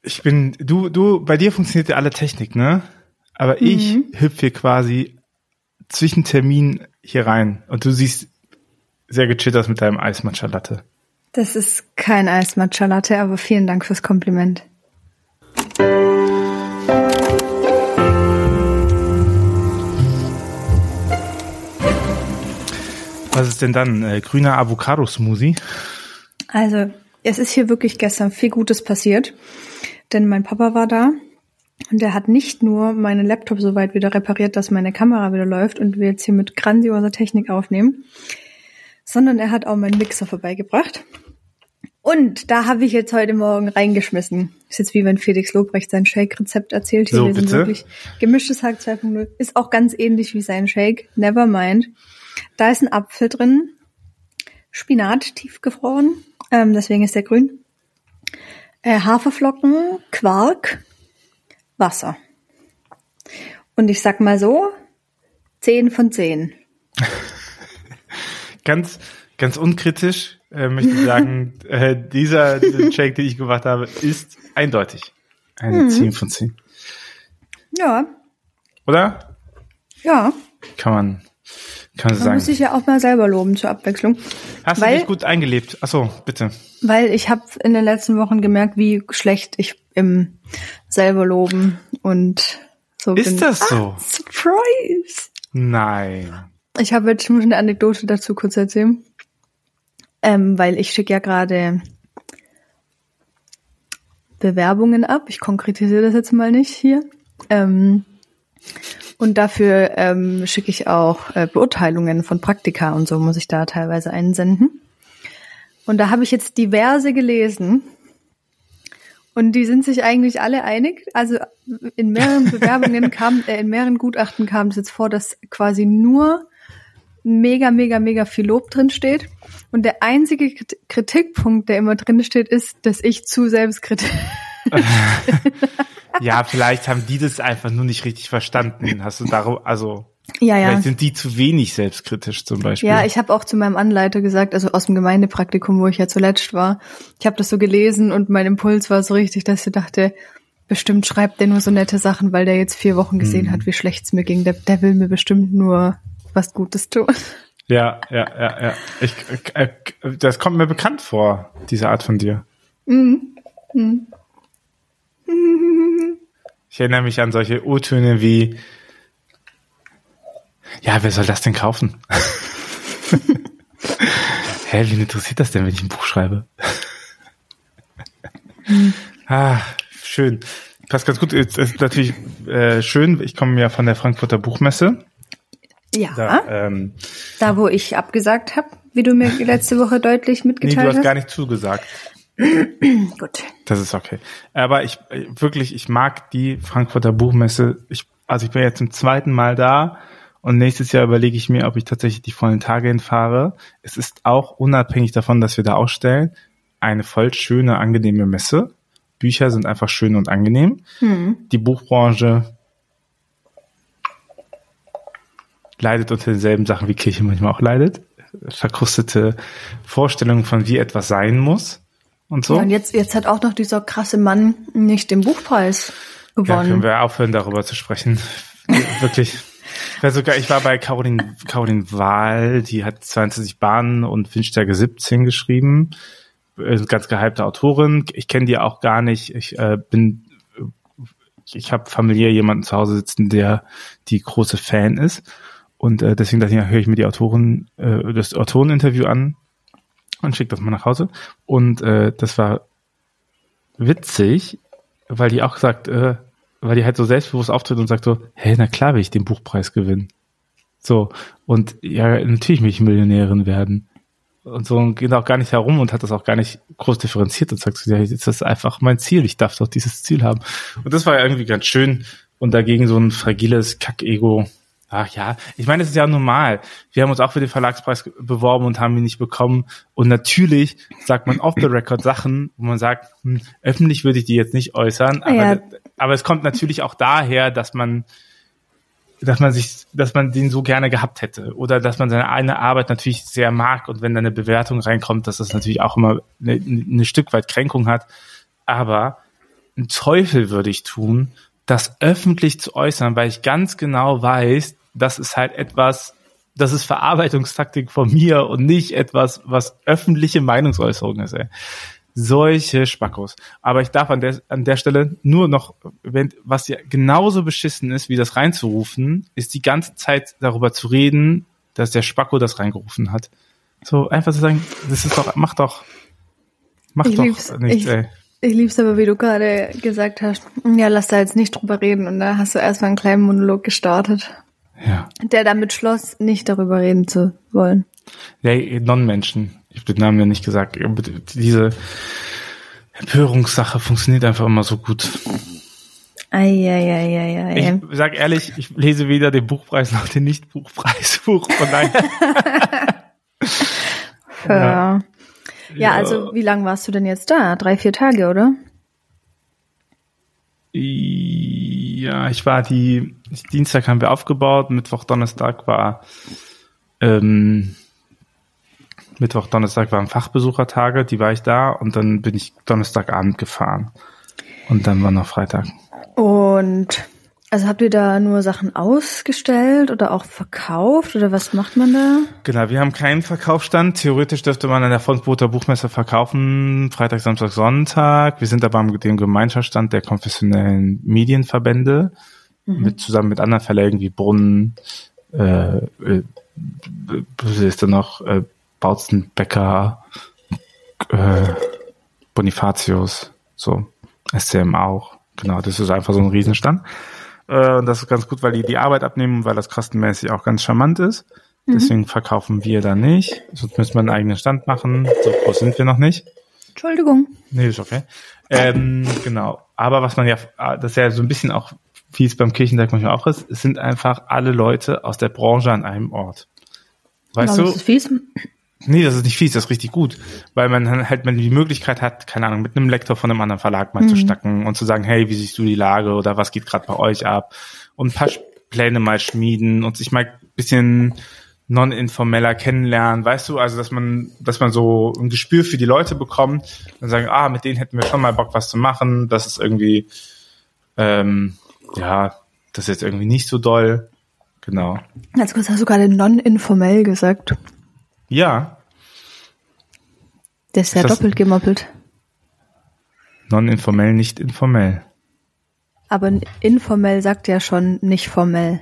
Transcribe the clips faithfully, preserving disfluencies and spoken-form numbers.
Ich bin, du, du, bei dir funktioniert ja alle Technik, ne? Aber mhm. ich hüpfe hier quasi zwischen Terminen hier rein und du siehst sehr gechillt aus mit deinem Eis-Matcha-Latte. Das ist kein Eis-Matcha-Latte, aber vielen Dank fürs Kompliment. Was ist denn dann? Äh, grüner Avocado-Smoothie? Also, es ist hier wirklich gestern viel Gutes passiert, denn mein Papa war da und der hat nicht nur meinen Laptop so weit wieder repariert, dass meine Kamera wieder läuft und wir jetzt hier mit grandioser Technik aufnehmen, sondern er hat auch meinen Mixer vorbeigebracht. Und da habe ich jetzt heute Morgen reingeschmissen. Ist jetzt wie wenn Felix Lobrecht sein Shake-Rezept erzählt. Hier, so, wir sind bitte? Wirklich gemischtes Hack zwei Punkt null. Ist auch ganz ähnlich wie sein Shake. Never mind. Da ist ein Apfel drin. Spinat tiefgefroren. Ähm, deswegen ist der grün. Äh, Haferflocken, Quark, Wasser. Und ich sag mal so, zehn von zehn. ganz, ganz unkritisch äh, möchte ich sagen, äh, dieser, dieser Shake, den ich gemacht habe, ist eindeutig eine mhm. zehn von zehn. Ja. Oder? Ja. Kann man, kann man so man sagen. Muss sich ja auch mal selber loben zur Abwechslung. Hast weil, du dich gut eingelebt? Achso, bitte. Weil ich habe in den letzten Wochen gemerkt, wie schlecht ich im selber loben und so ist bin. Ist das so? Ah, Surprise! Nein. Ich habe jetzt schon eine Anekdote dazu kurz erzählen. Ähm, weil ich schicke ja gerade Bewerbungen ab. Ich konkretisiere das jetzt mal nicht hier. Ähm, und dafür ähm, schicke ich auch äh, Beurteilungen von Praktika und so muss ich da teilweise einsenden. Und da habe ich jetzt diverse gelesen. Und die sind sich eigentlich alle einig. Also in mehreren Bewerbungen kam, äh, in mehreren Gutachten kam es jetzt vor, dass quasi nur mega, mega, mega viel Lob drin steht. Und der einzige Kritikpunkt, der immer drin steht, ist, dass ich zu selbstkritisch bin. Ja, vielleicht haben die das einfach nur nicht richtig verstanden. Hast du darum, also ja, ja. Vielleicht sind die zu wenig selbstkritisch zum Beispiel. Ja, ich habe auch zu meinem Anleiter gesagt, also aus dem Gemeindepraktikum, wo ich ja zuletzt war, ich habe das so gelesen und mein Impuls war so richtig, dass ich dachte, bestimmt schreibt der nur so nette Sachen, weil der jetzt vier Wochen gesehen hm. hat, wie schlecht es mir ging. Der, der will mir bestimmt nur was Gutes tun. Ja, ja, ja, ja. Ich, äh, das kommt mir bekannt vor, diese Art von dir. Mhm. Mhm. Ich erinnere mich an solche O-Töne wie, ja, wer soll das denn kaufen? Hä, wen interessiert das denn, wenn ich ein Buch schreibe? mhm. Ah, schön. Passt ganz gut. Es ist natürlich äh, schön. Ich komme ja von der Frankfurter Buchmesse. Ja. Da, ähm, da wo ich abgesagt habe, wie du mir letzte Woche deutlich mitgeteilt hast. Nee, du hast hast. gar nicht zugesagt. Gut. Das ist okay. Aber ich wirklich, ich mag die Frankfurter Buchmesse. Ich, also ich bin jetzt zum zweiten Mal da und nächstes Jahr überlege ich mir, ob ich tatsächlich die vollen Tage hinfahre. Es ist auch unabhängig davon, dass wir da ausstellen, eine voll schöne, angenehme Messe. Bücher sind einfach schön und angenehm. Hm. Die Buchbranche leidet unter denselben Sachen, wie Kirche manchmal auch leidet. Verkrustete Vorstellungen von, wie etwas sein muss und so. Ja, und jetzt, jetzt hat auch noch dieser krasse Mann nicht den Buchpreis gewonnen. Ja, können wir aufhören, darüber zu sprechen. Wirklich. Ich war sogar, ich war bei Caroline, Caroline Wahl, die hat zweiundzwanzig Bahnen und Windstärke siebzehn geschrieben. Ganz gehypte Autorin. Ich kenne die auch gar nicht. Ich äh, bin, ich habe familiär jemanden zu Hause sitzen, der die große Fan ist. Und äh, deswegen dachte ich, ja, höre ich mir die Autoren, äh, das Autoreninterview an und schicke das mal nach Hause. Und äh, das war witzig, weil die auch sagt, äh, weil die halt so selbstbewusst auftritt und sagt so, hey, na klar will ich den Buchpreis gewinnen. So, und ja, natürlich will ich Millionärin werden. Und so, und geht auch gar nicht herum und hat das auch gar nicht groß differenziert und sagt so, ja, jetzt ist das einfach mein Ziel, ich darf doch dieses Ziel haben. Und das war ja irgendwie ganz schön und dagegen so ein fragiles Kack-Ego. Ach ja, ich meine, das ist ja normal. Wir haben uns auch für den Verlagspreis beworben und haben ihn nicht bekommen. Und natürlich sagt man off the record Sachen, wo man sagt, hm, öffentlich würde ich die jetzt nicht äußern. Aber, ja. aber es kommt natürlich auch daher, dass man, dass man sich, dass man den so gerne gehabt hätte. Oder dass man seine eigene Arbeit natürlich sehr mag. Und wenn da eine Bewertung reinkommt, dass das natürlich auch immer eine, eine Stück weit Kränkung hat. Aber einen Teufel würde ich tun, das öffentlich zu äußern, weil ich ganz genau weiß, das ist halt etwas, das ist Verarbeitungstaktik von mir und nicht etwas, was öffentliche Meinungsäußerung ist, ey. Solche Spackos. Aber ich darf an der, an der Stelle nur noch, wenn, was ja genauso beschissen ist, wie das reinzurufen, ist die ganze Zeit darüber zu reden, dass der Spacko das reingerufen hat. So, einfach zu sagen, das ist doch, mach doch, mach ich doch lieb's, nichts, ich, ey. Ich lieb's aber, wie du gerade gesagt hast, ja, lass da jetzt nicht drüber reden. Und da hast du erstmal einen kleinen Monolog gestartet. Ja. Der damit schloss, nicht darüber reden zu wollen. Ja, Non-Menschen. Ich habe den Namen ja nicht gesagt. Diese Empörungssache funktioniert einfach immer so gut. Eieieiei. Ich sag ehrlich, ich lese weder den Buchpreis noch den Nicht-Buchpreisbuch. Von daher. ja. Ja, also wie lange warst du denn jetzt da? Drei, vier Tage, oder? Ja, ich war die, Dienstag haben wir aufgebaut, Mittwoch, Donnerstag war, ähm, Mittwoch, Donnerstag waren Fachbesuchertage, die war ich da und dann bin ich Donnerstagabend gefahren und dann war noch Freitag. Und also habt ihr da nur Sachen ausgestellt oder auch verkauft oder was macht man da? Genau, wir haben keinen Verkaufsstand. Theoretisch dürfte man an der Frankfurter Buchmesse verkaufen, Freitag, Samstag, Sonntag. Wir sind aber mit dem Gemeinschaftsstand der konfessionellen Medienverbände, mhm. mit zusammen mit anderen Verlagen wie Brunnen, äh, äh, was ist da noch, äh, Bautzen, Becker, äh, Bonifatius, so, S C M auch. Genau, das ist einfach so ein Riesenstand. Und das ist ganz gut, weil die die Arbeit abnehmen und weil das kostenmäßig auch ganz charmant ist. Mhm. Deswegen verkaufen wir da nicht. Sonst müssen wir einen eigenen Stand machen. So groß sind wir noch nicht. Entschuldigung. Nee, ist okay. Ähm, genau. Aber was man ja, das ist ja so ein bisschen auch, wie es beim Kirchentag manchmal auch ist, es sind einfach alle Leute aus der Branche an einem Ort. Weißt Warum du? Ist das fies? Nee, das ist nicht fies, das ist richtig gut. Weil man dann halt man die Möglichkeit hat, keine Ahnung, mit einem Lektor von einem anderen Verlag mal mhm. zu schnacken und zu sagen, hey, wie siehst du die Lage oder was geht gerade bei euch ab? Und ein paar Pläne mal schmieden und sich mal ein bisschen non-informeller kennenlernen, weißt du? Also, dass man, dass man so ein Gespür für die Leute bekommt und sagen, ah, mit denen hätten wir schon mal Bock, was zu machen. Das ist irgendwie, ähm, ja, das ist jetzt irgendwie nicht so doll. Genau. Ganz kurz, hast du gerade non-informell gesagt? Ja. Das ist ja ist doppelt gemoppelt. Non-informell, nicht informell. Aber informell sagt ja schon nicht formell.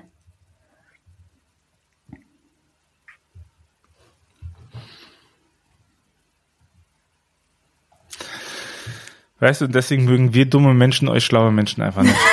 Weißt du, deswegen mögen wir dumme Menschen euch schlaue Menschen einfach nicht.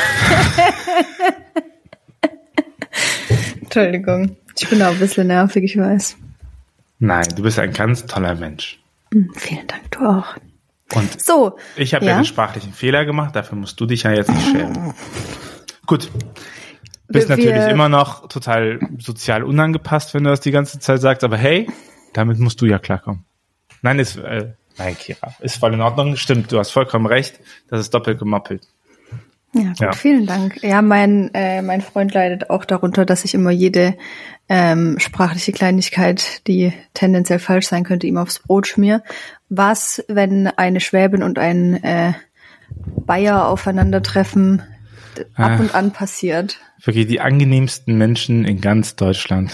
Entschuldigung. Ich bin auch ein bisschen nervig, ich weiß. Nein, du bist ein ganz toller Mensch. Mhm, vielen Dank, du auch. Und so, ich habe ja. ja einen sprachlichen Fehler gemacht, dafür musst du dich ja jetzt nicht schämen. Gut. Bist wir, natürlich immer noch total sozial unangepasst, wenn du das die ganze Zeit sagst, aber hey, damit musst du ja klarkommen. Nein, ist, äh, nein, Kira, ist voll in Ordnung. Stimmt, du hast vollkommen recht, das ist doppelt gemoppelt. Ja, gut, ja. Vielen Dank. Ja, mein äh, mein Freund leidet auch darunter, dass ich immer jede ähm, sprachliche Kleinigkeit, die tendenziell falsch sein könnte, ihm aufs Brot schmier. Was, wenn eine Schwäbin und ein äh, Bayer aufeinandertreffen, ab und an passiert? Wirklich die angenehmsten Menschen in ganz Deutschland.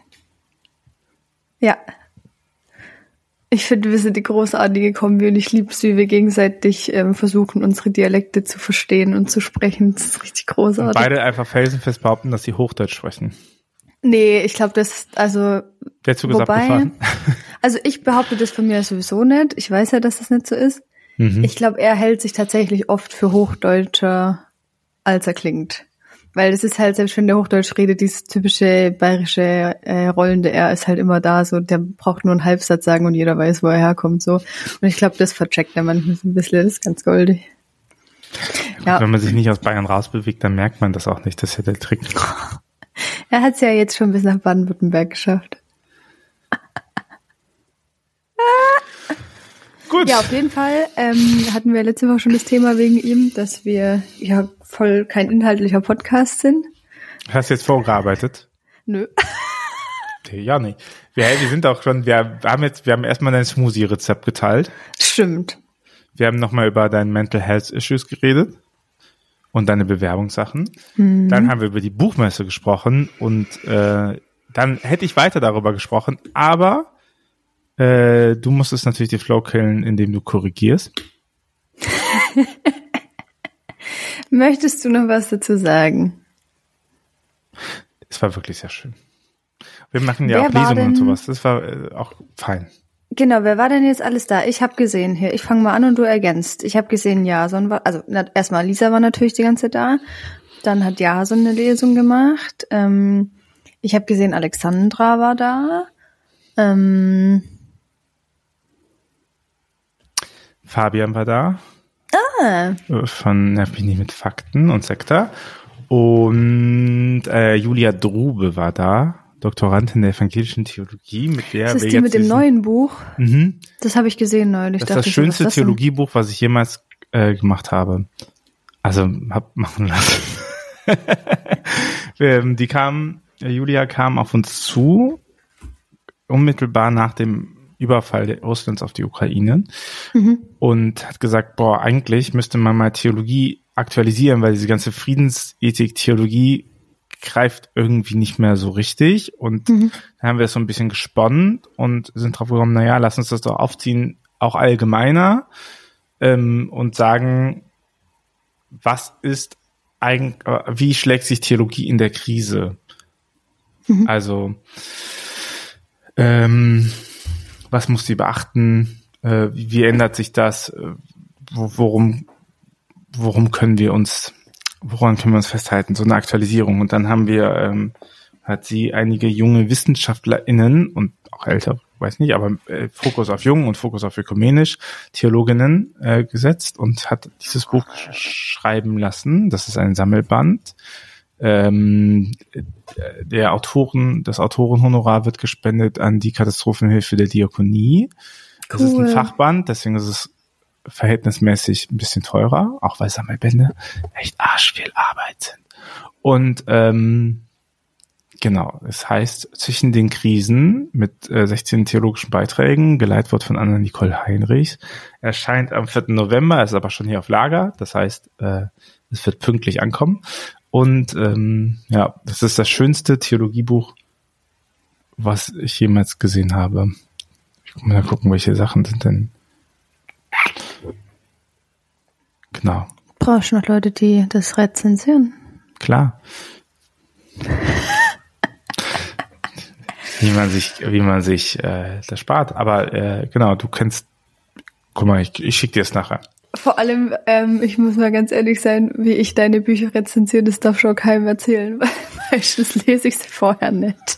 Ja. Ich finde, wir sind die großartige Kombi und ich liebe es, wie wir gegenseitig ähm, versuchen, unsere Dialekte zu verstehen und zu sprechen. Das ist richtig großartig. Und beide einfach felsenfest behaupten, dass sie Hochdeutsch sprechen. Nee, ich glaube, das, also, wer hat so gesagt, wobei, also ich behaupte das von mir sowieso nicht. Ich weiß ja, dass das nicht so ist. Mhm. Ich glaube, er hält sich tatsächlich oft für Hochdeutscher, als er klingt. Weil das ist halt, selbst wenn der Hochdeutsch redet, dieses typische bayerische äh, rollende R ist halt immer da, so der braucht nur einen Halbsatz sagen und jeder weiß, wo er herkommt, so. Und ich glaube, das vercheckt er manchmal so ein bisschen, das ist ganz goldig. Ja, ja. Wenn man sich nicht aus Bayern rausbewegt, dann merkt man das auch nicht, das ist ja der Trick. Er hat es ja jetzt schon bis nach Baden-Württemberg geschafft. Gut. Ja, auf jeden Fall ähm, hatten wir letzte Woche schon das Thema wegen ihm, dass wir ja voll kein inhaltlicher Podcast sind. Hast du jetzt vorgearbeitet? Nö. Okay, ja, nicht. Wir, wir sind auch schon, wir haben jetzt, wir haben erstmal dein Smoothie-Rezept geteilt. Stimmt. Wir haben nochmal über deine Mental Health Issues geredet und deine Bewerbungssachen. Mhm. Dann haben wir über die Buchmesse gesprochen und äh, dann hätte ich weiter darüber gesprochen, aber äh, du musstest natürlich die Flow killen, indem du korrigierst. Möchtest du noch was dazu sagen? Es war wirklich sehr schön. Wir machen ja Wer auch war Lesungen und denn- sowas. Das war äh, auch fein. Genau, wer war denn jetzt alles da? Ich habe gesehen hier. Ich fange mal an und du ergänzt. Ich habe gesehen, Jason war, also na, erstmal Lisa war natürlich die ganze Zeit da. Dann hat Jason eine Lesung gemacht. Ähm, ich habe gesehen, Alexandra war da. Ähm, Fabian war da. ah, äh, Von Nerv mich nicht mit Fakten und Sektor. Und äh, Julia Drube war da. Doktorandin der evangelischen Theologie, mit der das ist wir die jetzt mit dem diesen, neuen Buch. Mhm. Das habe ich gesehen neulich. Das ist Dachte das ich so, was schönste ist das denn? Theologiebuch, was ich jemals äh, gemacht habe. Also hab machen lassen. Ähm, Die kam, äh, Julia kam auf uns zu, unmittelbar nach dem Überfall der Russlands auf die Ukraine Mhm. und hat gesagt, boah, eigentlich müsste man mal Theologie aktualisieren, weil diese ganze Friedensethik, Theologie greift irgendwie nicht mehr so richtig. Und Mhm. dann haben wir es so ein bisschen gesponnen und sind drauf gekommen, naja, lass uns das doch aufziehen, auch allgemeiner, ähm, und sagen, was ist eigentlich, wie schlägt sich Theologie in der Krise? Mhm. Also, ähm, was muss sie beachten? Äh, wie, wie ändert sich das? Äh, wo, worum, worum können wir uns, woran können wir uns festhalten? So eine Aktualisierung. Und dann haben wir, ähm, hat sie einige junge WissenschaftlerInnen und auch ältere, weiß nicht, aber äh, Fokus auf Jung und Fokus auf Ökumenisch, Theologinnen äh, gesetzt und hat dieses Buch sch- schreiben lassen. Das ist ein Sammelband. Ähm, der Autoren, das Autorenhonorar wird gespendet an die Katastrophenhilfe der Diakonie. Das ist ein Cool. Fachband, deswegen ist es verhältnismäßig ein bisschen teurer, auch weil Sammelbände echt arschviel Arbeit sind. Und ähm, genau, es heißt Zwischen den Krisen mit äh, sechzehn theologischen Beiträgen, geleitet von Anna-Nicole Heinrichs. Erscheint am vierten November, ist aber schon hier auf Lager, das heißt, äh, es wird pünktlich ankommen. Und ähm, ja, das ist das schönste Theologiebuch, was ich jemals gesehen habe. Ich muss mal gucken, welche Sachen sind denn. Genau, Brauchst du noch Leute, die das rezensieren? klar. wie man sich, wie man sich äh, das spart. Aber äh, genau, du kennst. Guck mal, ich, ich schicke dir es nachher. Vor allem, ähm, ich muss mal ganz ehrlich sein, wie ich deine Bücher rezensiere, das darf schon keinem erzählen, weil meistens lese ich sie vorher nicht.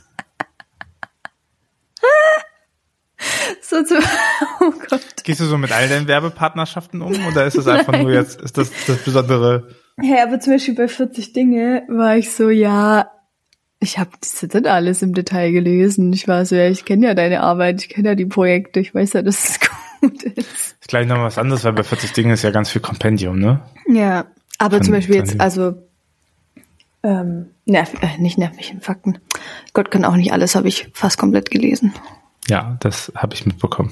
so zu, oh Gott. Gehst du so mit all deinen Werbepartnerschaften um oder ist das einfach nur jetzt, ist das das Besondere? Ja, aber zum Beispiel bei vierzig Dinge war ich so, ja, ich habe das jetzt nicht alles im Detail gelesen. Ich war so, ja, ich kenne ja deine Arbeit, ich kenne ja die Projekte, ich weiß ja, dass es gut ist. Ist gleich noch was anderes, weil bei vierzig Dinge ist ja ganz viel Kompendium, ne? Ja, aber Von- zum Beispiel von jetzt, dem- also ähm, nerv, äh, nicht nervlichen Fakten. Gott kann auch nicht alles, habe ich fast komplett gelesen. Ja, das habe ich mitbekommen.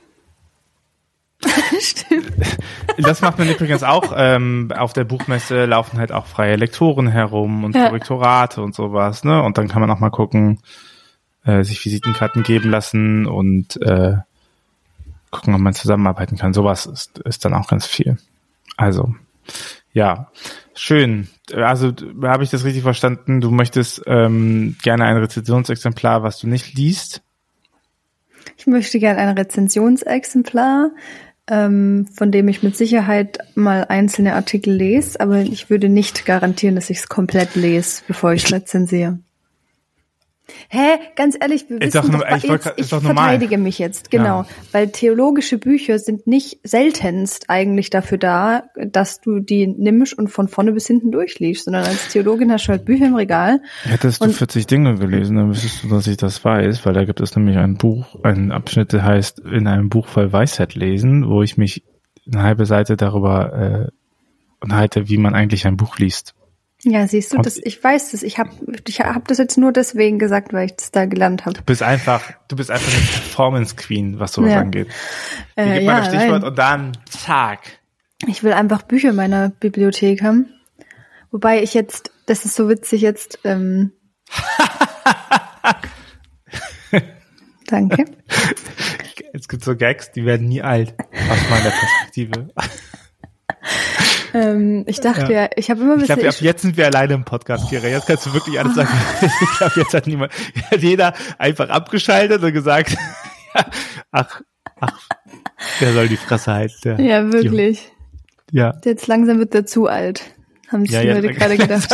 Stimmt. Das macht man übrigens auch. Ähm, auf der Buchmesse laufen halt auch freie Lektoren herum und Ja. Korrektorate und sowas, ne? Und dann kann man auch mal gucken, äh, sich Visitenkarten geben lassen und äh, gucken, ob man zusammenarbeiten kann. Sowas ist, ist dann auch ganz viel. Also, ja, schön. Also habe ich das richtig verstanden? Du möchtest ähm, gerne ein Rezensionsexemplar, was du nicht liest? Ich möchte gerne ein Rezensionsexemplar, ähm, von dem ich mit Sicherheit mal einzelne Artikel lese, aber ich würde nicht garantieren, dass ich es komplett lese, bevor ich es rezensiere. Hä, ganz ehrlich, wir Ist wissen doch doch, nur- ich wollt jetzt, grad- ist ich doch normal. verteidige mich jetzt, genau, Ja. weil theologische Bücher sind nicht seltenst eigentlich dafür da, dass du die nimmst und von vorne bis hinten durchliest, sondern als Theologin hast du halt Bücher im Regal. Hättest du Und- vierzig Dinge gelesen, dann wüsstest du, dass ich das weiß, weil da gibt es nämlich ein Buch, ein Abschnitt, der heißt in einem Buch voll Weisheit lesen, wo ich mich eine halbe Seite darüber äh, unterhalte, wie man eigentlich ein Buch liest. Ja, siehst du, das, ich weiß das. Ich habe ich hab das jetzt nur deswegen gesagt, weil ich das da gelernt habe. Du bist einfach, du bist einfach eine Performance Queen, was sowas ja. angeht. Äh, Hier gibt ja, man das Stichwort nein. und dann zack. Ich will einfach Bücher in meiner Bibliothek haben. Wobei ich jetzt, das ist so witzig jetzt, ähm, danke. Es gibt so Gags, die werden nie alt, aus meiner Perspektive. ähm, ich dachte ja, ja ich habe immer ein Ich bisschen... glaube, ab jetzt sind wir alleine im Podcast, Kira. Jetzt kannst du wirklich alles sagen. Ich glaube, jetzt hat niemand, hat jeder einfach abgeschaltet und gesagt, ach, ach, der soll die Fresse halten. Der ja, wirklich. Ja. Jetzt langsam wird der zu alt. Haben sich Ja, die ja, Leute gerade gedacht.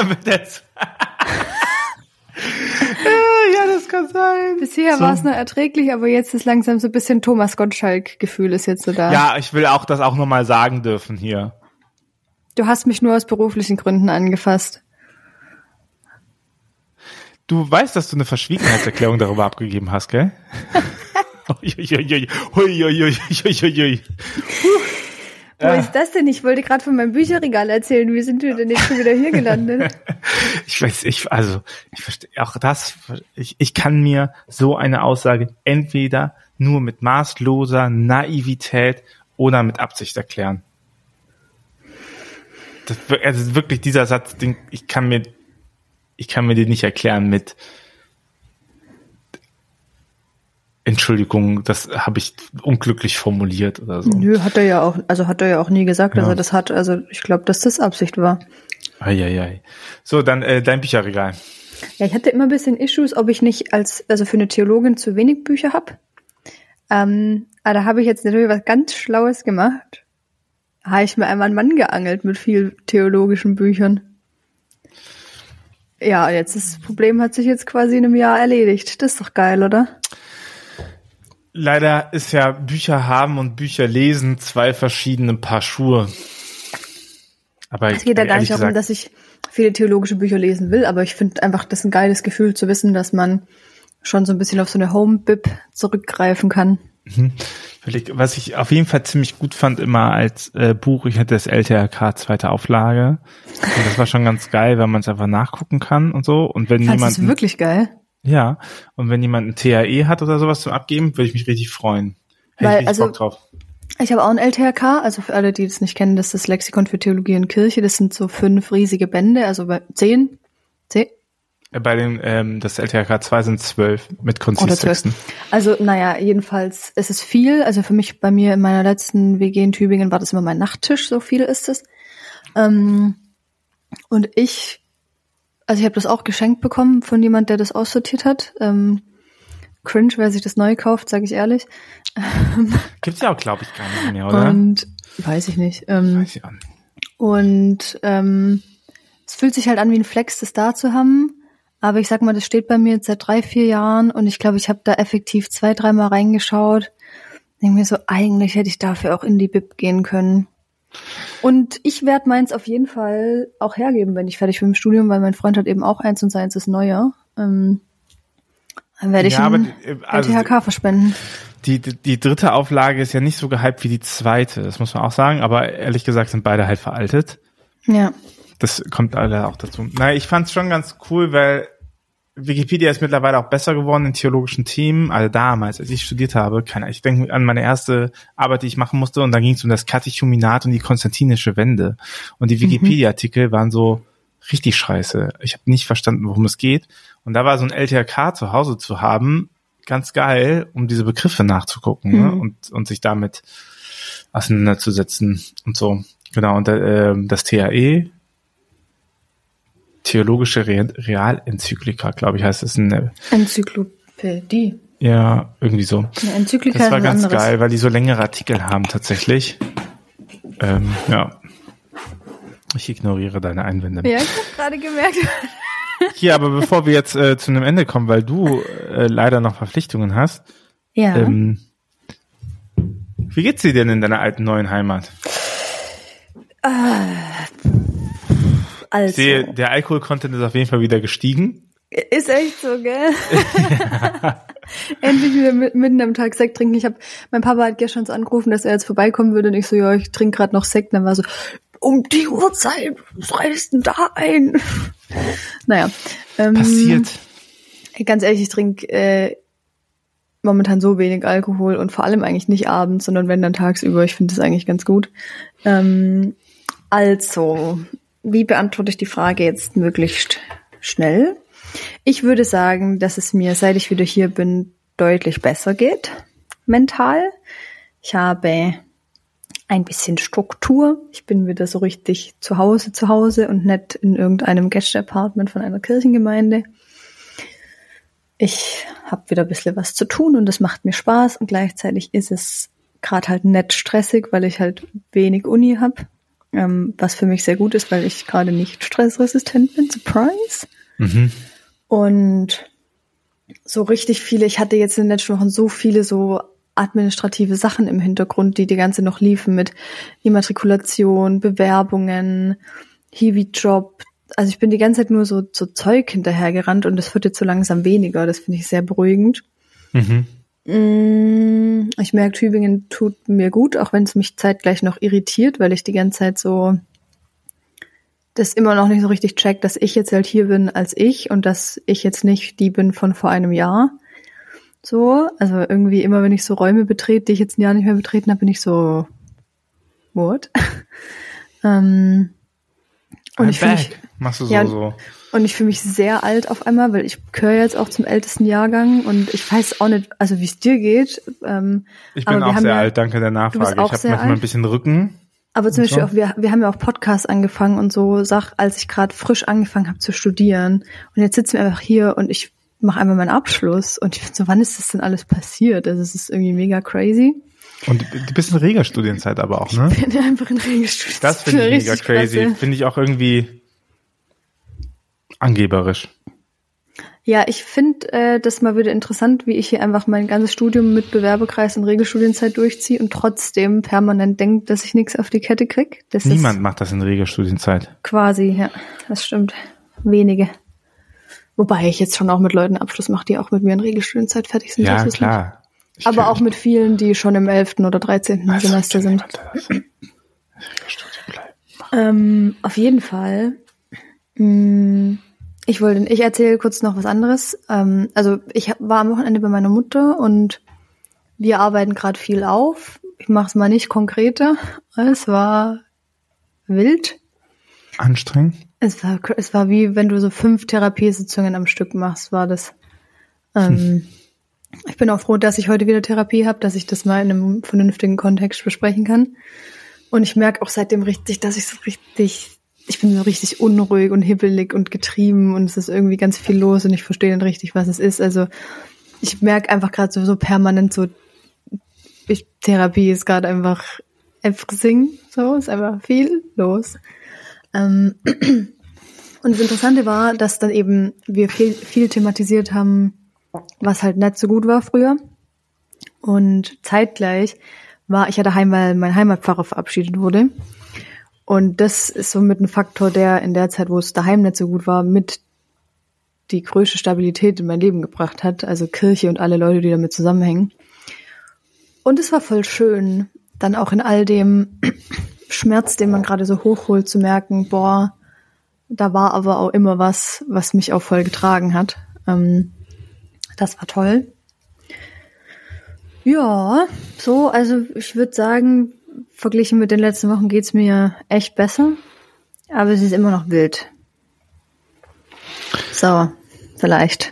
Ja, das kann sein. Bisher So. war es noch erträglich, aber jetzt ist langsam so ein bisschen Thomas Gottschalk-Gefühl ist jetzt so da. Ja, ich will auch das auch nochmal sagen dürfen hier. Du hast mich nur aus beruflichen Gründen angefasst. Du weißt, dass du eine Verschwiegenheitserklärung darüber abgegeben hast, gell? Huiuiui, huiuiui, huiuiui. Wo ist das denn? Ich wollte gerade von meinem Bücherregal erzählen. Wie sind wir denn jetzt schon wieder hier gelandet? Ich weiß, ich, also, ich verstehe auch das, ich, ich kann mir so eine Aussage entweder nur mit maßloser Naivität oder mit Absicht erklären. Das, also wirklich dieser Satz, den, ich kann mir, ich kann mir den nicht erklären mit Entschuldigung, das habe ich unglücklich formuliert oder so. Nö, hat er ja auch, also hat er ja auch nie gesagt, dass Ja. er das hat. Also ich glaube, dass das Absicht war. Eieiei. So, dann äh, dein Bücherregal. Ja, ich hatte immer ein bisschen Issues, ob ich nicht als, also für eine Theologin zu wenig Bücher habe. Ähm, aber da habe ich jetzt natürlich was ganz Schlaues gemacht. Da habe ich mir einmal einen Mann geangelt mit viel theologischen Büchern. Ja, jetzt das Problem hat sich jetzt quasi in einem Jahr erledigt. Das ist doch geil, oder? Leider ist ja Bücher haben und Bücher lesen zwei verschiedene Paar Schuhe. Aber Es geht ja gar nicht darum, gesagt, dass ich viele theologische Bücher lesen will, aber ich finde einfach, das ist ein geiles Gefühl zu wissen, dass man schon so ein bisschen auf so eine Home-Bib zurückgreifen kann. was ich auf jeden Fall ziemlich gut fand immer als äh, Buch, ich hatte das L T R K zweite Auflage. Und das war schon ganz geil, weil man es einfach nachgucken kann und so. Und wenn Fandst jemand du das wirklich geil? Ja, und wenn jemand ein T A E hat oder sowas zum Abgeben, würde ich mich richtig freuen. Hätte Weil, ich richtig also, Bock drauf. Ich habe auch ein L T R K, also für alle, die das nicht kennen, das ist das Lexikon für Theologie und Kirche. Das sind so fünf riesige Bände, also bei zehn, zehn. Bei dem, ähm, das L T R K zwei sind zwölf mit Oder zwölf. Konziltexten. Also, naja, jedenfalls, es ist viel. Also für mich, bei mir in meiner letzten W G in Tübingen war das immer mein Nachttisch, so viel ist es. Ähm, und ich, also ich habe das auch geschenkt bekommen von jemand, der das aussortiert hat. Ähm, cringe, wer sich das neu kauft, sage ich ehrlich. Gibt's ja auch, glaube ich, gar nicht mehr, oder? Und weiß ich nicht. Ähm, Weiß ich auch nicht. Und ähm, es fühlt sich halt an wie ein Flex, das da zu haben. Aber ich sag mal, das steht bei mir jetzt seit drei, vier Jahren und ich glaube, ich habe da effektiv zwei, dreimal reingeschaut. Denke mir so, eigentlich hätte ich dafür auch in die Bib gehen können. Und ich werde meins auf jeden Fall auch hergeben, wenn ich fertig bin im Studium, weil mein Freund hat eben auch eins und seins ist neuer. Ähm, dann werde ich Ja, ein aber, also, L T H K verspenden. Die, die, die dritte Auflage ist ja nicht so gehypt wie die zweite, das muss man auch sagen, aber ehrlich gesagt sind beide halt veraltet. Ja. Das kommt alle auch dazu. Naja, ich fand's schon ganz cool, weil Wikipedia ist mittlerweile auch besser geworden in theologischen Themen. Also damals, als ich studiert habe, keine Ahnung, ich denke an meine erste Arbeit, die ich machen musste, und da ging es um das Katechumenat und die konstantinische Wende. Und die Wikipedia-Artikel waren so richtig scheiße. Ich habe nicht verstanden, worum es geht. Und da war so ein L T R K zu Hause zu haben, ganz geil, um diese Begriffe nachzugucken, mhm. ne? und, und sich damit auseinanderzusetzen und so. Genau, und äh, das T A E, Theologische Re- Realenzyklika, glaube ich, heißt es. Eine Enzyklopädie. Ja, irgendwie so. Eine Enzyklika das war ist ganz anderes. geil, weil die so längere Artikel haben tatsächlich. Ähm, ja. Ich ignoriere deine Einwände. Ja, ich habe gerade gemerkt. Hier, aber bevor wir jetzt äh, zu einem Ende kommen, weil du äh, leider noch Verpflichtungen hast. Ja. Ähm, wie geht's dir denn in deiner alten neuen Heimat? Ah, also. Ich sehe, der Alkohol-Content ist auf jeden Fall wieder gestiegen. Ist echt so, gell? Endlich wieder mit, mitten am Tag Sekt trinken. Ich habe, mein Papa hat gestern so angerufen, dass er jetzt vorbeikommen würde und ich so, ja, ich trinke gerade noch Sekt. Und dann war so, um die Uhrzeit, was reist denn da ein? Naja. Ähm, Passiert. Ganz ehrlich, ich trinke äh, momentan so wenig Alkohol und vor allem eigentlich nicht abends, sondern wenn dann tagsüber. Ich finde das eigentlich ganz gut. Ähm, also, wie beantworte ich die Frage jetzt möglichst schnell? Ich würde sagen, dass es mir, seit ich wieder hier bin, deutlich besser geht, mental. Ich habe ein bisschen Struktur. Ich bin wieder so richtig zu Hause zu Hause und nicht in irgendeinem Gäste-Apartment von einer Kirchengemeinde. Ich habe wieder ein bisschen was zu tun und das macht mir Spaß und gleichzeitig ist es gerade halt nicht stressig, weil ich halt wenig Uni habe, ähm, was für mich sehr gut ist, weil ich gerade nicht stressresistent bin. Surprise! Mhm. Und so richtig viele, ich hatte jetzt in den letzten Wochen so viele so administrative Sachen im Hintergrund, die die ganze noch liefen mit Immatrikulation, Bewerbungen, Hiwi-Job. Also ich bin die ganze Zeit nur so, so Zeug hinterhergerannt und das wird jetzt so langsam weniger. Das finde ich sehr beruhigend. Mhm. Ich merke, Tübingen tut mir gut, auch wenn es mich zeitgleich noch irritiert, weil ich die ganze Zeit so das immer noch nicht so richtig checkt, dass ich jetzt halt hier bin als ich und dass ich jetzt nicht die bin von vor einem Jahr. So, also irgendwie immer, wenn ich so Räume betrete, die ich jetzt ein Jahr nicht mehr betreten habe, bin ich so, what? ähm, und I'm ich fühle mich, machst du so, ja, so. Und ich fühle mich sehr alt auf einmal, weil ich gehöre jetzt auch zum ältesten Jahrgang und ich weiß auch nicht, also wie es dir geht. Ähm, ich bin auch sehr ja, alt, danke der Nachfrage. Ich habe manchmal alt. ein bisschen Rücken. Aber zum Beispiel so. auch, wir, wir haben ja auch Podcasts angefangen und so, Sach, als ich gerade frisch angefangen habe zu studieren. Und jetzt sitzen wir einfach hier und ich mache einmal meinen Abschluss. Und ich finde so, wann ist das denn alles passiert? Also es ist irgendwie mega crazy. Und du bist in Regelstudienzeit aber auch, ne? Ich bin einfach in Regelstudienzeit. Das finde ich mega crazy. Finde ich auch irgendwie angeberisch. Ja, ich finde äh, das mal wieder interessant, wie ich hier einfach mein ganzes Studium mit Bewerbekreis und Regelstudienzeit durchziehe und trotzdem permanent denke, dass ich nichts auf die Kette kriege. Niemand macht das in Regelstudienzeit. Quasi, ja, das stimmt. Wenige. Wobei ich jetzt schon auch mit Leuten Abschluss mache, die auch mit mir in Regelstudienzeit fertig sind. Ja, klar. Ich Aber auch mit vielen, die schon im elften oder dreizehnten Also, Semester sind. ähm, auf jeden Fall. Mh, Ich wollte, ich erzähle kurz noch was anderes. Ähm, also ich hab, war am Wochenende bei meiner Mutter und wir arbeiten gerade viel auf. Ich mache es mal nicht konkreter. Es war wild. Anstrengend? Es war, es war wie wenn du so fünf Therapiesitzungen am Stück machst, war das. Ähm, hm. Ich bin auch froh, dass ich heute wieder Therapie habe, dass ich das mal in einem vernünftigen Kontext besprechen kann. Und ich merke auch seitdem richtig, dass ich so richtig Ich bin so richtig unruhig und hibbelig und getrieben und es ist irgendwie ganz viel los und ich verstehe nicht richtig, was es ist. Also ich merke einfach gerade so, so permanent so, ich, Therapie ist gerade einfach everything, so, ist einfach viel los. Ähm, und das Interessante war, dass dann eben wir viel, viel thematisiert haben, was halt nicht so gut war früher. Und zeitgleich war ich ja daheim, weil mein Heimatpfarrer verabschiedet wurde. Und das ist so mit ein Faktor, der in der Zeit, wo es daheim nicht so gut war, mit die größte Stabilität in mein Leben gebracht hat. Also Kirche und alle Leute, die damit zusammenhängen. Und es war voll schön, dann auch in all dem Schmerz, den man gerade so hochholt, zu merken, boah, da war aber auch immer was, was mich auch voll getragen hat. Ähm, das war toll. Ja, so, also ich würde sagen, verglichen mit den letzten Wochen geht's mir echt besser, aber es ist immer noch wild. So, vielleicht.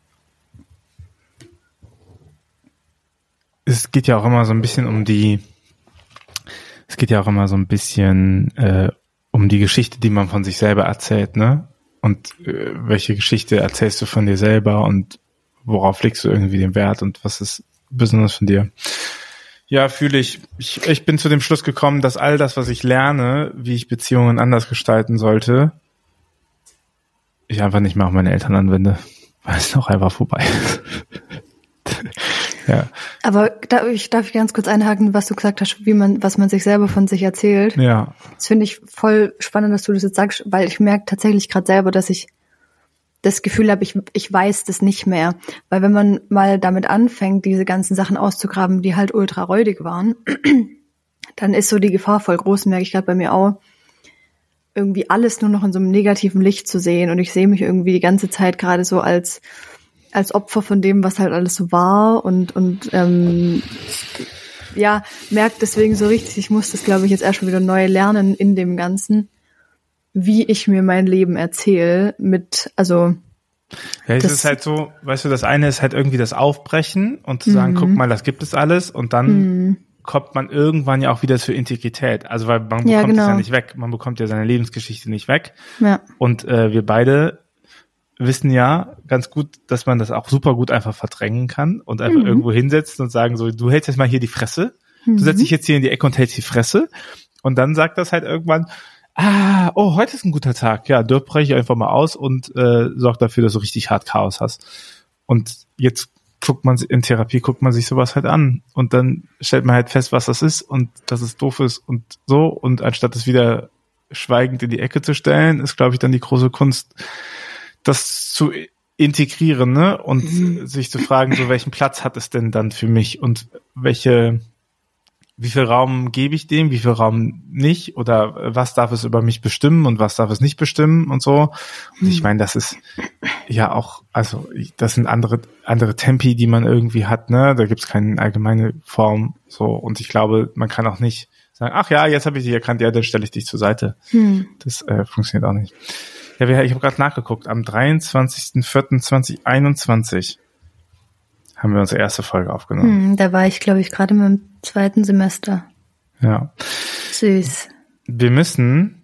Es geht ja auch immer so ein bisschen um die, es geht ja auch immer so ein bisschen äh, um die Geschichte, die man von sich selber erzählt, ne? Und äh, welche Geschichte erzählst du von dir selber und worauf legst du irgendwie den Wert und was ist besonders von dir? Ja, fühle ich. ich. Ich bin zu dem Schluss gekommen, dass all das, was ich lerne, wie ich Beziehungen anders gestalten sollte, ich einfach nicht mehr auf meine Eltern anwende, weil es noch einfach vorbei ist. Ja. Aber darf ich, darf ich ganz kurz einhaken, was du gesagt hast, wie man, was man sich selber von sich erzählt? Ja. Das finde ich voll spannend, dass du das jetzt sagst, weil ich merke tatsächlich gerade selber, dass ich das Gefühl habe, ich, ich weiß das nicht mehr. Weil wenn man mal damit anfängt, diese ganzen Sachen auszugraben, die halt ultra räudig waren, dann ist so die Gefahr voll groß, merke ich gerade bei mir auch, irgendwie alles nur noch in so einem negativen Licht zu sehen. Und ich sehe mich irgendwie die ganze Zeit gerade so als als Opfer von dem, was halt alles so war und und ähm, ja, merkt deswegen so richtig, ich muss das, glaube ich, jetzt erst mal wieder neu lernen in dem Ganzen, wie ich mir mein Leben erzähle mit, also ja, es ist halt so, weißt du, das eine ist halt irgendwie das Aufbrechen und zu sagen, mhm. guck mal, das gibt es alles und dann mhm. kommt man irgendwann ja auch wieder zur Integrität. Also weil man bekommt ja, genau. es ja nicht weg, man bekommt ja seine Lebensgeschichte nicht weg. Ja. Und äh, wir beide wissen ja ganz gut, dass man das auch super gut einfach verdrängen kann und einfach mhm. irgendwo hinsetzt und sagen so, du hältst jetzt mal hier die Fresse, mhm. du setzt dich jetzt hier in die Ecke und hältst die Fresse und dann sagt das halt irgendwann, ah, oh, heute ist ein guter Tag, ja, dort breche ich einfach mal aus und äh, sorg dafür, dass du richtig hart Chaos hast. Und jetzt guckt man in Therapie, guckt man sich sowas halt an und dann stellt man halt fest, was das ist und dass es doof ist und so und anstatt es wieder schweigend in die Ecke zu stellen, ist, glaube ich, dann die große Kunst, das zu integrieren, ne? Und mhm. sich zu fragen, so welchen Platz hat es denn dann für mich und welche, wie viel Raum gebe ich dem, wie viel Raum nicht oder was darf es über mich bestimmen und was darf es nicht bestimmen und so. Und mhm. ich meine, das ist ja auch, also das sind andere andere Tempi, die man irgendwie hat, ne? Da gibt's keine allgemeine Form, so. Und ich glaube, man kann auch nicht sagen, ach ja, jetzt habe ich dich erkannt, ja, dann stelle ich dich zur Seite. Mhm. Das äh, funktioniert auch nicht. Ja, ich habe gerade nachgeguckt. Am dreiundzwanzigsten vierten zweitausendeinundzwanzig haben wir unsere erste Folge aufgenommen. Hm, da war ich, glaube ich, gerade im zweiten Semester. Ja. Süß. Wir müssen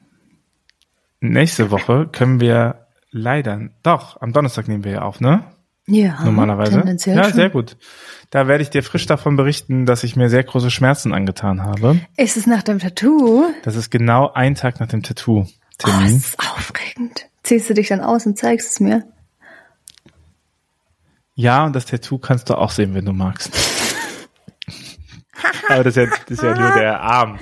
nächste Woche können wir leider, doch, am Donnerstag nehmen wir ja auf, ne? Ja, normalerweise. Ja, schon. Sehr gut. Da werde ich dir frisch davon berichten, dass ich mir sehr große Schmerzen angetan habe. Ist es nach dem Tattoo? Das ist genau ein Tag nach dem Tattoo. Oh, das ist aufregend. Ziehst du dich dann aus und zeigst es mir? Ja, und das Tattoo kannst du auch sehen, wenn du magst. Aber das ist, ja, das ist ja nur der Arm.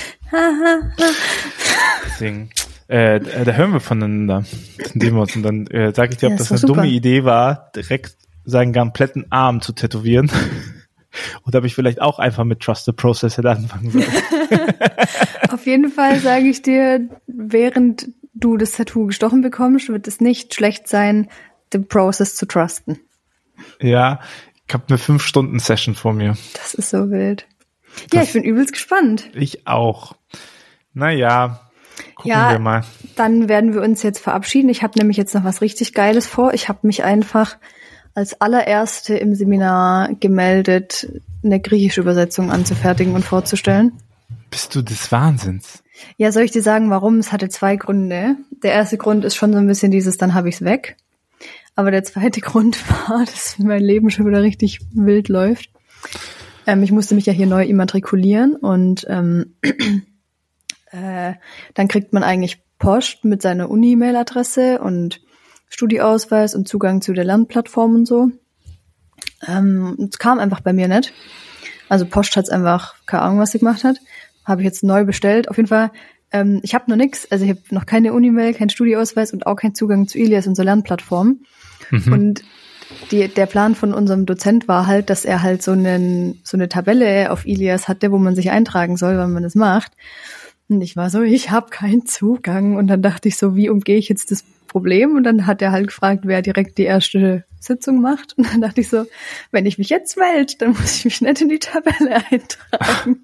Deswegen, äh, da hören wir voneinander. Dann sehen wir uns und dann äh, sage ich dir, ob ja, das eine super. dumme Idee war, direkt seinen kompletten Arm zu tätowieren. Oder ob ich vielleicht auch einfach mit Trust the Process hätte anfangen sollen. Auf jeden Fall sage ich dir, während du das Tattoo gestochen bekommst, wird es nicht schlecht sein, den Process zu trusten. Ja, ich habe eine fünf Stunden Session vor mir. Das ist so wild. Ja, das, ich bin übelst gespannt. Ich auch. Naja, gucken ja, wir mal. Dann werden wir uns jetzt verabschieden. Ich habe nämlich jetzt noch was richtig Geiles vor. Ich habe mich einfach als allererste im Seminar gemeldet, eine griechische Übersetzung anzufertigen und vorzustellen. Bist du des Wahnsinns? Ja, soll ich dir sagen, warum? Es hatte zwei Gründe. Der erste Grund ist schon so ein bisschen dieses, dann habe ich's weg. Aber der zweite Grund war, dass mein Leben schon wieder richtig wild läuft. Ähm, ich musste mich ja hier neu immatrikulieren und ähm, äh, dann kriegt man eigentlich Post mit seiner Uni-Mail-Adresse und Studieausweis und Zugang zu der Lernplattform und so. Ähm, es kam einfach bei mir nicht. Also Post hat's einfach, keine Ahnung, was sie gemacht hat. Habe ich jetzt neu bestellt. Auf jeden Fall, ähm, ich habe noch nix. Also ich habe noch keine Uni-Mail, keinen Studieausweis und auch keinen Zugang zu Ilias, unserer Lernplattform. Mhm. Und die, der Plan von unserem Dozent war halt, dass er halt so, einen, so eine Tabelle auf Ilias hatte, wo man sich eintragen soll, wenn man das macht. Und ich war so, ich habe keinen Zugang. Und dann dachte ich so, wie umgehe ich jetzt das Problem? Und dann hat er halt gefragt, wer direkt die erste Sitzung macht. Und dann dachte ich so, wenn ich mich jetzt melde, dann muss ich mich nicht in die Tabelle eintragen.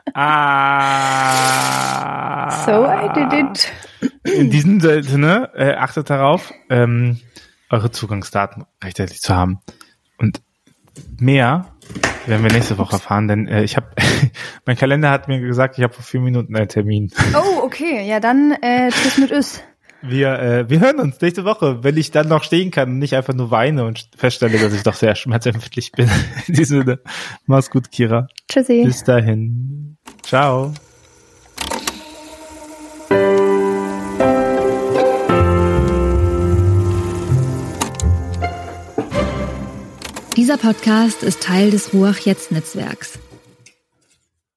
Ah. So I did it. In diesem Sinne, äh, achtet darauf, ähm, eure Zugangsdaten rechtzeitig zu haben. Und mehr werden wir nächste Woche erfahren, denn äh, ich habe, mein Kalender hat mir gesagt, ich habe vor vier Minuten einen Termin. Oh, okay, ja dann äh, tschüss mit Üss. Wir, äh, wir hören uns nächste Woche, wenn ich dann noch stehen kann und nicht einfach nur weine und feststelle, dass ich doch sehr schmerzempfindlich bin. In diesem Sinne, mach's gut, Kira. Tschüssi. Bis dahin. Ciao. Dieser Podcast ist Teil des Ruach Jetzt Netzwerks.